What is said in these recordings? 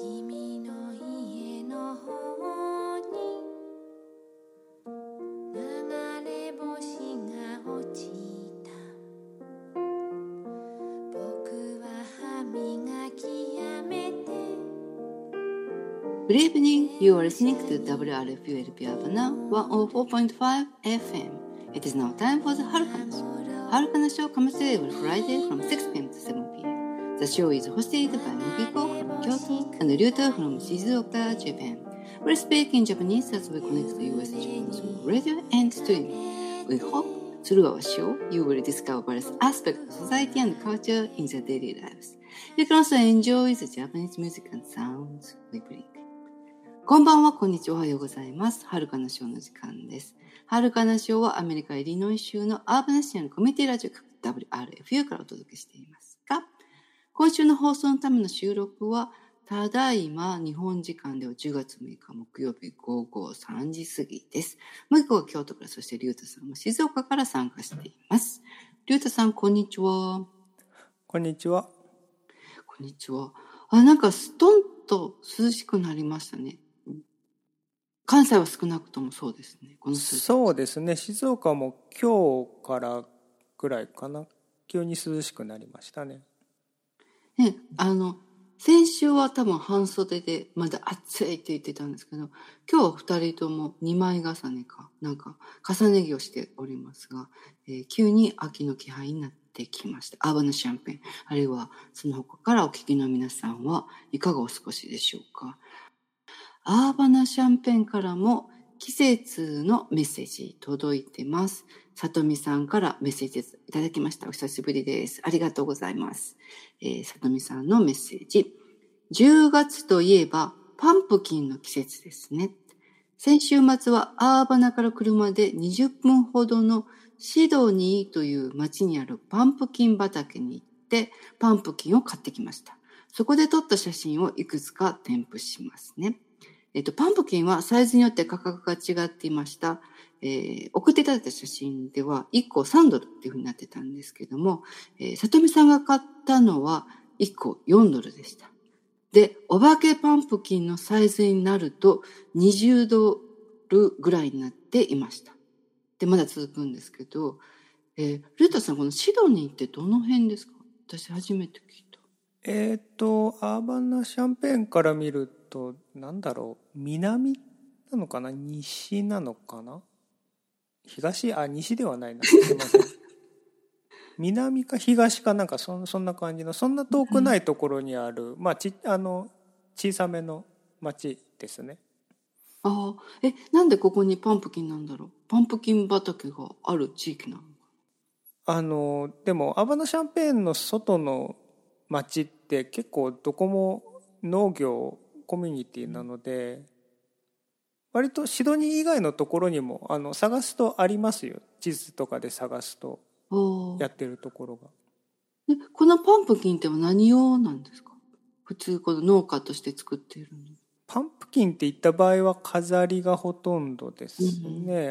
君の家の方に流れ星が落ちた。僕は歯磨きやめて。 Good evening, you are listening to WRFU LP Havana 104.5 FM. It is now time for the Harukana Show. Harukana Show comes to you every Friday from 6 p.m. to 7 p.m. The show is hosted by Mukiko from Kyoto and Ryuta from Shizuoka, Japan. We speak in Japanese as we connect to US Japan through radio and streaming. We hope through our show you will discover various aspects of society and culture in their daily lives. You can also enjoy the Japanese music and sounds we bring. こんばんは、こんにちは、おはようございます。はるかなショーの時間です。はるかなショーはアメリカ・イリノイ州のアーバナシアンコミュニティラジオ局 WRFU からお届けしていますが、今週の放送のための収録は、ただいま日本時間では10月6日木曜日午後3時過ぎです。もう一個は京都から、そしてリュウタさんも静岡から参加しています。リュウタさん、こんにちは。 こんにちは。 こんにちは。なんかストンと涼しくなりましたね。関西は少なくともそうですね。 そうですね。静岡も今日からぐらいかな。急に涼しくなりましたね。 ね、先週は多分半袖でまだ暑いって言ってたんですけど、今日は二人とも2枚重ねか、なんか重ね着をしておりますが、急に秋の気配になってきました。アーバナシャンペーン、あるいはその他からお聞きの皆さんはいかがお過ごしでしょうか。アーバナシャンペーンからも季節のメッセージ届いてます。さとみさんからメッセージいただきました。お久しぶりです。ありがとうございます。さとみさんのメッセージ。10月といえばパンプキンの季節ですね。先週末はアーバナから車で20分ほどのシドニーという町にあるパンプキン畑に行ってパンプキンを買ってきました。そこで撮った写真をいくつか添付しますね。パンプキンはサイズによって価格が違っていました。送っていただいた写真では1個3ドルっていう風になってたんですけども、さとみさんが買ったのは1個4ドルでした。で、お化けパンプキンのサイズになると20ドルぐらいになっていました。で、まだ続くんですけど、ルータさん、このシドニーってどの辺ですか？私初めて聞いた。 アーバナシャンペーンから見ると、なんだろう、南なのかな、西なのかな、西ではないな、すいません。南か東かなんかそんな感じの、そんな遠くないところにある、まあ小さめの町ですね。 なんでここにパンプキンなんだろう。パンプキン畑がある地域なの？ でもアーバナシャンペーンの外の町って結構どこも農業コミュニティなので、割とシドニー以外のところにも探すとありますよ。地図とかで探すとやってるところが。 で、このパンプキンって何用なんですか？普通この農家として作っているの？ パンプキンって言った場合は飾りがほとんどですね。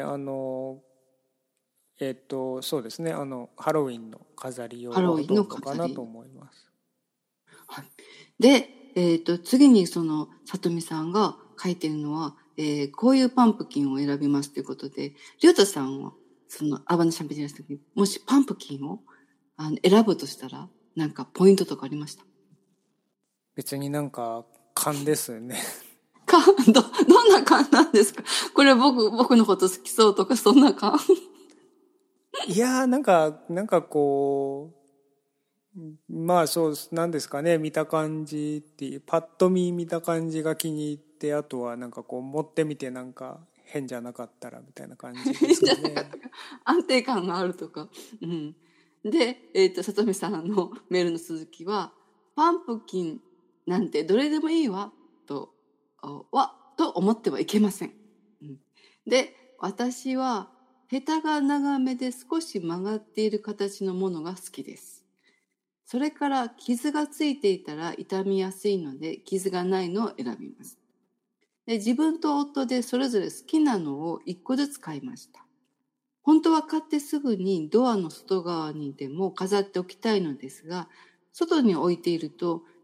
そうですね。ハロウィンの飾り用がほとんどかなと思います。 はい。で、次にそのさとみさんが書いてるのは、こういうパンプキンを選びますということで、りゅうたさんはそのアーバナシャンペーンの時にもしパンプキンを選ぶとしたら、なんかポイントとかありました？ 別になんか勘ですね。 どんな勘なんですか？これ僕のこと好きそうとかそんな勘？ いやー、なんかこう、まあそうなんですかね、見た感じっていう、パッと見た感じが気に入って、あとはなんかこう持ってみてなんか変じゃなかったらみたいな感じですかね。 安定感があるとか。うん。で、さとみさんのメールの続きは、パンプキンなんてどれでもいいわと思ってはいけません。うん、で、私はヘタが長めで少し曲がっている形のものが好きです。それから傷がついていたら傷みやすいので傷がないのを選びます。で、自分と夫でそれぞれ好きなのを1個ずつ買いました。本当は買ってすぐにドアの外側にでも飾っておきたいのですが、外に置いていると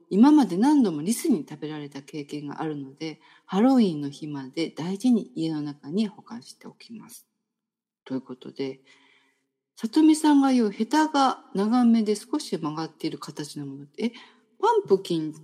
今まで何度もリスに食べられた経験があるので、ハロウィンの日まで大事に家の中に保管しておきます。ということで、さとみさんが言うヘタが長めで少し曲がっている形のものって、パンプキンって、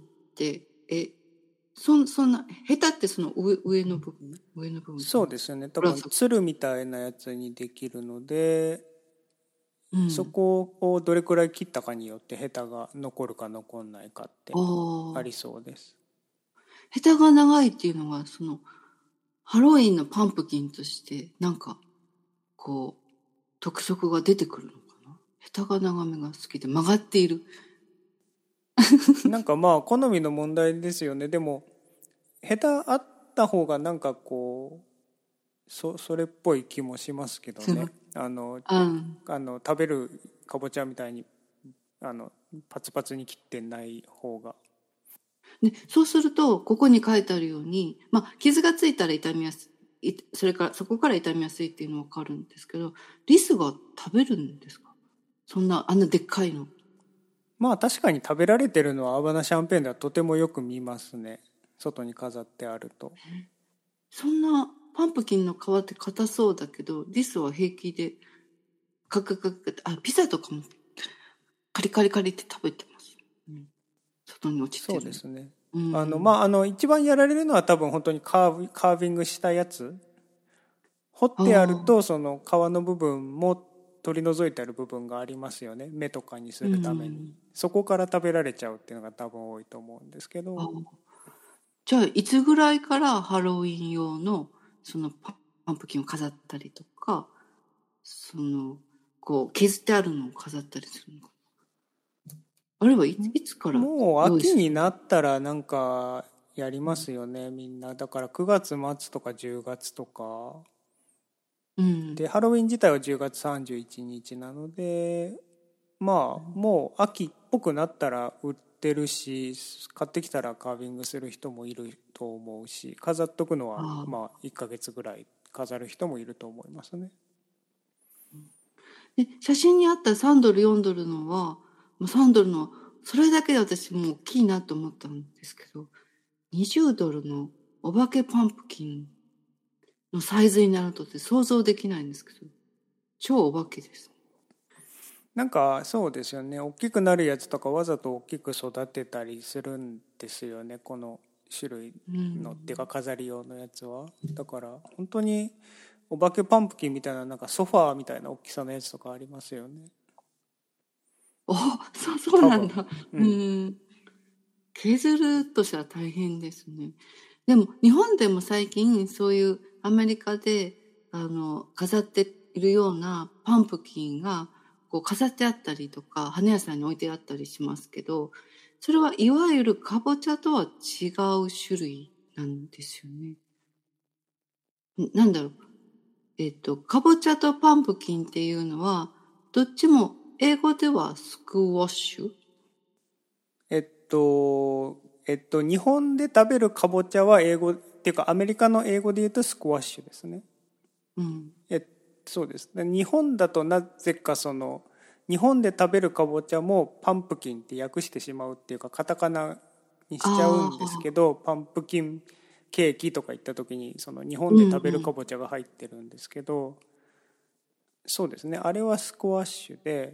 そんな、ヘタってその上の部分そうですよね。多分つるみたいなやつにできるので、そこをどれくらい切ったかによってヘタが残るか残んないかってありそうです。 ヘタが長いっていうのは、そのハロウィンのパンプキンとしてなんかこう特色が出てくるのかな。ヘタが長めが好きで曲がっている。 なんかまあ好みの問題ですよね。でもヘタあった方がなんかこうそれっぽい気もしますけどね。食べるかぼちゃみたいにパツパツに切ってない方が。 ね、そうするとここに書いてあるように、傷がついたら傷みやすい、そこから傷みやすいっていうのは分かるんですけど、リスが食べるんですか？あんなでっかいの。 まあ確かに食べられてるのはアバナシャンペーンではとてもよく見ますね。外に飾ってあると。 そんなパンプキンの皮って硬そうだけど、リスは平気でピザとかもカリカリカリって食べてます。外に落ちてる。 そうですね。一番やられるのは多分本当にカービングしたやつ。彫ってあるとその皮の部分も取り除いてある部分がありますよね。目とかにするために。そこから食べられちゃうっていうのが多分多いと思うんですけど。 じゃあいつぐらいからハロウィン用のそのパンプキンを飾ったりとか、こう削ってあるのを飾ったりするのか。あれはいつから？ もう秋になったらなんかやりますよね、みんな。だから9月末とか10月とか。でハロウィン自体は10月31日なので、もう秋っぽくなったら売ってるし、買ってきたらカービングする人もいると思うし、飾っとくのは1ヶ月ぐらい飾る人もいると思いますね。 で写真にあった3ドル4ドルのは、3ドルのそれだけで私もう大きいなと思ったんですけど、20ドルのお化けパンプキンのサイズになるとって想像できないんですけど、超お化けです。 なんかそうですよね。大きくなるやつとかわざと大きく育てたりするんですよね。この種類のっていうか飾り用のやつは。だから本当にお化けパンプキンみたいな、なんかソファーみたいな大きさのやつとかありますよね。 そうなんだ。削るとしたら大変ですね。でも日本でも最近そういうアメリカで飾っているようなパンプキンがこう飾ってあったりとか花屋さんに置いてあったりしますけど、それはいわゆるかぼちゃとは違う種類なんですよね。なんだろう。かぼちゃとパンプキンっていうのはどっちも英語ではスクワッシュ？ 日本で食べるかぼちゃは英語っていうかアメリカの英語で言うとスクワッシュですね。そうです。日本だとなぜか日本で食べるかぼちゃもパンプキンって訳してしまうっていうかカタカナにしちゃうんですけど、パンプキンケーキとか言った時に日本で食べるかぼちゃが入ってるんですけど、そうですね、あれはスクワッシュで、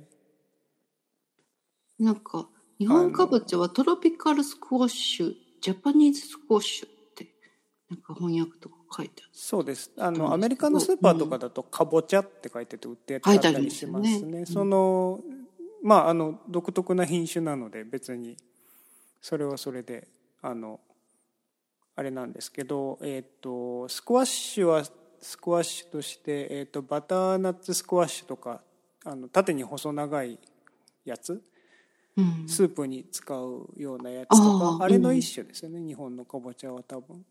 なんか日本かぼちゃはトロピカルスクワッシュ、ジャパニーズスクワッシュってなんか翻訳とか書いてある。 そうです。アメリカのスーパーとかだとかぼちゃって書いてて売ってあったりしますね。独特な品種なので別にそれはそれであれなんですけど、スクワッシュはスクワッシュとして、バターナッツスクワッシュとか縦に細長いやつ、スープに使うようなやつとか、あれの一種ですよね、日本のかぼちゃは多分。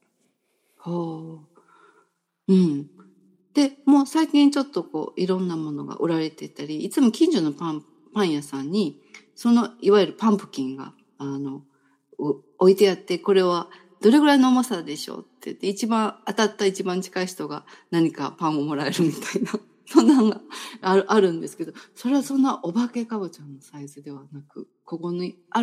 でもう最近ちょっとこういろんなものが売られてたり、いつも近所のパン屋さんにいわゆるパンプキンが置いてあって、これはどれぐらいの重さでしょうって言って、当たった一番近い人が何かパンをもらえるみたいなそんなのがあるんですけど、それはそんなお化けかぼちゃのサイズではなく、ここにある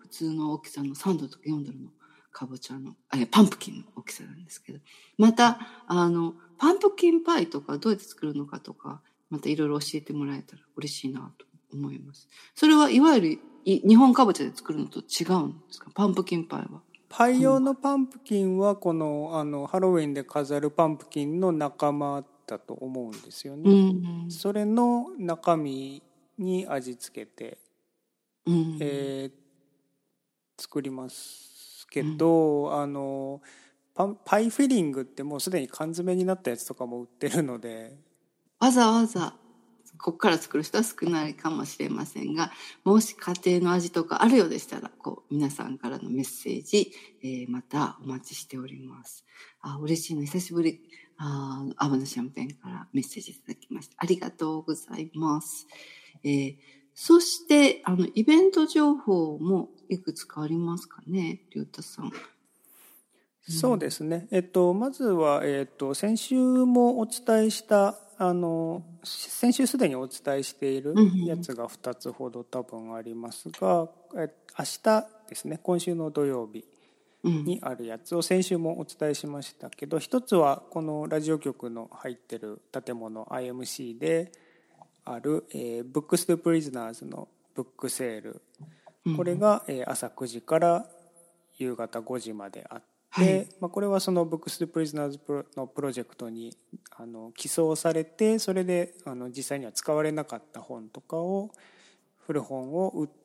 普通の大きさの3ドルとか4ドルのかぼちゃの、パンプキンの大きさなんですけど、また、パンプキンパイとかどうやって作るのかとか、またいろいろ教えてもらえたら嬉しいなと思います。それはいわゆる日本かぼちゃで作るのと違うんですか？パンプキンパイは。 パイ用のパンプキンはこのハロウィンで飾るパンプキンの仲間だと思うんですよね。 うんうん、 それの中身に味付けて、 うん作りますけど、パイフィリングってもうすでに缶詰になったやつとかも売ってるので、 わざわざここから作る人は少ないかもしれませんが、もし家庭の味とかあるようでしたら、皆さんからのメッセージ、またお待ちしております。嬉しいの、久しぶり、アバナシャンペーンからメッセージいただきました。ありがとうございます。そして、イベント情報もいくつかありますかね、りゅうたさん。 そうですね。まずは、先週もお伝えした、先週すでにお伝えしているやつが2つほど多分ありますが、明日ですね、今週の土曜日にあるやつを先週もお伝えしましたけど、一つはこのラジオ局の入ってる建物 IMC である、Books to Prisoners のブックセール、これが、朝9時から夕方5時まであって、 はい、 これはその Books to Prisoners のプロジェクトに寄贈されて、それで実際には使われなかった本とかを、古本を売って、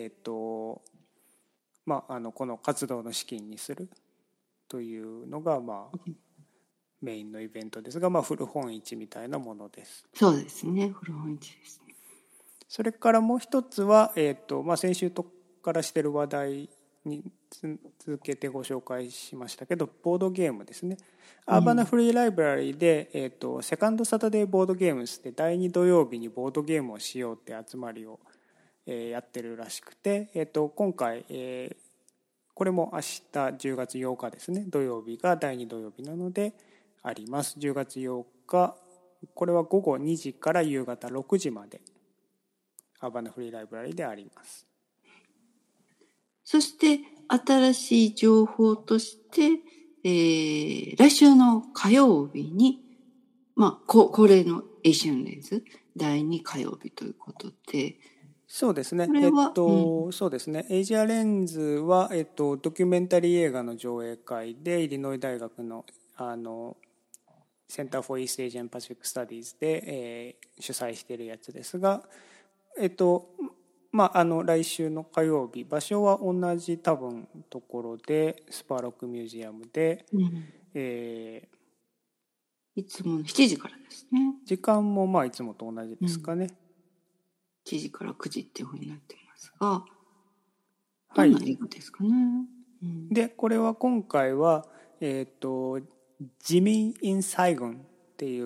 この活動の資金にするというのが、メインのイベントですが、古本市みたいなものです。 そうですね、古本市ですね。 それからもう一つは、先週からしている話題に続けてご紹介しましたけど、ボードゲームですね。アーバナフリーライブラリーで、セカンドサタデーボードゲームスで第2土曜日にボードゲームをしようって集まりを、やってるらしくて、今回、これも明日10月8日ですね、土曜日が第2土曜日なのであります。10月8日、これは午後2時から夕方6時までアーバナフリーライブラリーであります。 そして新しい情報として、来週の火曜日に、恒例のエイシャンレンズ第2火曜日ということで、 そうですね。そうですね。エイジアレンズは、ドキュメンタリー映画の上映会で、イリノイ大学のセンター・フォー・イースト・エイジアン・パシフィック・スタディーズで、主催しているやつですが、来週の火曜日、場所は同じ多分ところで、スパーロックミュージアムで、 いつもの7時からですね。 時間もいつもと同じですかね。 7時から9時っていうふうになってますが、どんな映画ですかね。 で、これは今回は、ジミー・イン・サイゴンっていう、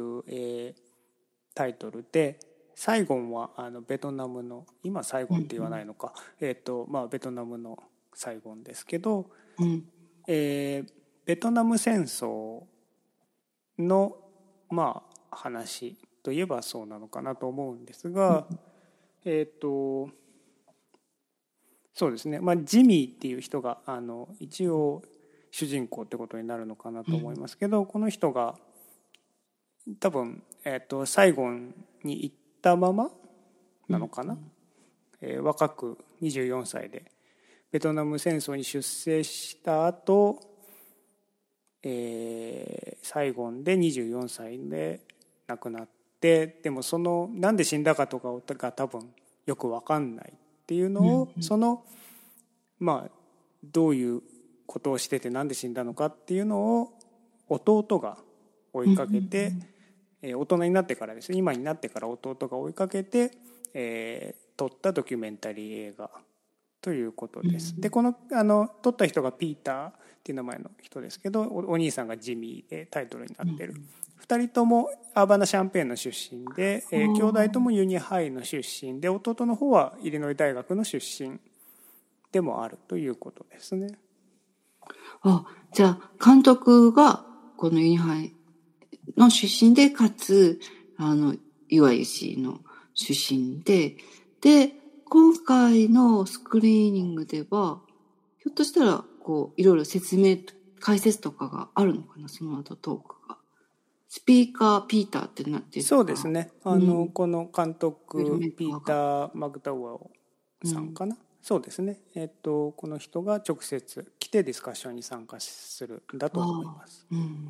タイトルで、サイゴンはベトナムの、今サイゴンって言わないのか、ベトナムのサイゴンですけど、ベトナム戦争の話といえばそうなのかなと思うんですが、そうですね、ジミーっていう人が一応主人公ってことになるのかなと思いますけど、この人が多分、サイゴンに行ったままなのかな、若く24歳でベトナム戦争に出征した後、サイゴンで24歳で亡くなって、でもなんで死んだかとかが多分よく分かんないっていうのを、どういうことをしててなんで死んだのかっていうのを弟が追いかけて、大人になってからですね、今になってから弟が追いかけて、撮ったドキュメンタリー映画ということです。で、この撮った人がピーターっていう名前の人ですけど、お兄さんがジミーでタイトルになってる。2人ともアーバナ・シャンペーンの出身で、兄弟ともユニハイの出身で、弟の方はイリノイ大学の出身でもあるということですね。 じゃあ監督がこのユニハイの出身で、かつUIC の出身で、 今回のスクリーニングでは、ひょっとしたら、こう、いろいろ説明、解説とかがあるのかな、その後トークが。スピーカー、ピーターってなってるか。 そうですね。この監督、 フィルメーカーがピーター・マグダウアーさんかな。そうですね。この人が直接来てディスカッションに参加するんだと思います。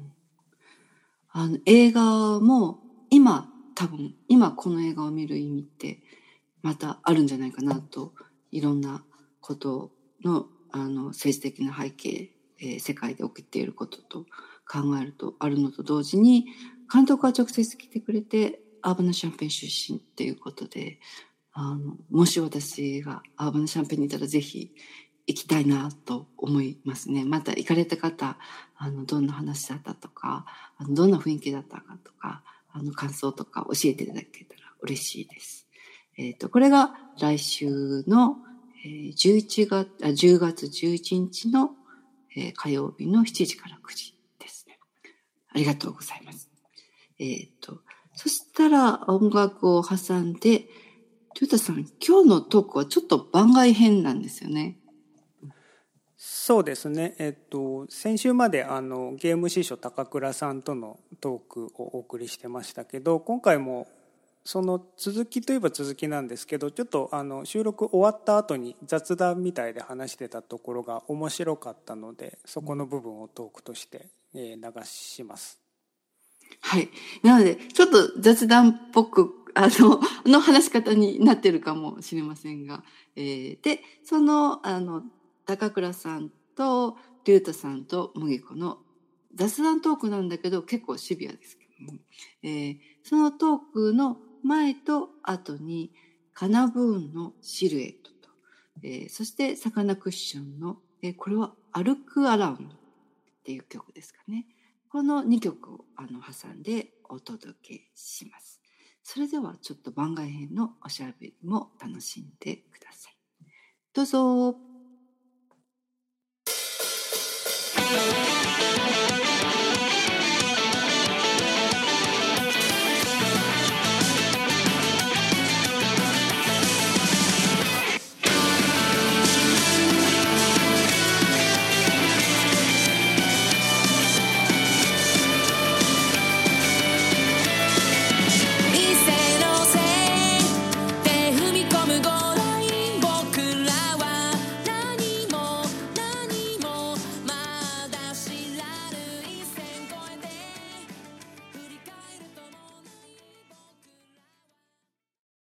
映画も、多分、今この映画を見る意味って、またあるんじゃないかなと、いろんなことの、政治的な背景、世界で起きていることと考えるとあるのと同時に、監督が直接来てくれて、アーバナ・シャンペン出身っていうことで、もし私がアーバナ・シャンペンにいたらぜひ行きたいなと思いますね。また行かれた方、どんな話だったとか、どんな雰囲気だったかとか、感想とか教えていただけたら嬉しいです。これが来週の10月11日の火曜日の7時から9時ですね。ありがとうございます。そしたら音楽を挟んで、トヨタさん、今日のトークはちょっと番外編なんですよね。 そうですね。先週までゲーム師匠高倉さんとのトークをお送りしてましたけど、今回もその続きといえば続きなんですけど、ちょっと収録終わった後に雑談みたいで話してたところが面白かったので、そこの部分をトークとして流します。 はい。なので、ちょっと雑談っぽく、の話し方になってるかもしれませんが、で、その、高倉さんと、竜太さんと麦子の雑談トークなんだけど、結構シビアですけども、そのトークの前と後に、カナブーンのシルエットと、そしてサカナクッションの、これは歩くアラウンドっていう曲ですかね。この2曲を挟んでお届けします。それではちょっと番外編のおしゃべりも楽しんでください。どうぞ。